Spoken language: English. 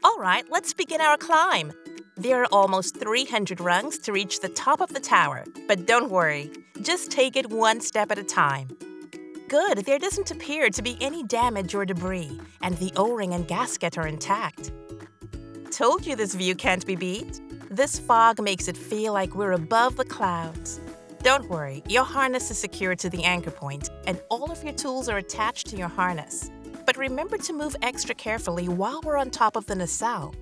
All right, let's begin our climb. There are almost 300 rungs to reach the top of the tower, but don't worry, just take it one step at a time. Good, there doesn't appear to be any damage or debris, and the O-ring and gasket are intact. Told you this view can't be beat. This fog makes it feel like we're above the clouds. Don't worry, your harness is secured to the anchor point, and all of your tools are attached to your harness. But remember to move extra carefully while we're on top of the nacelle.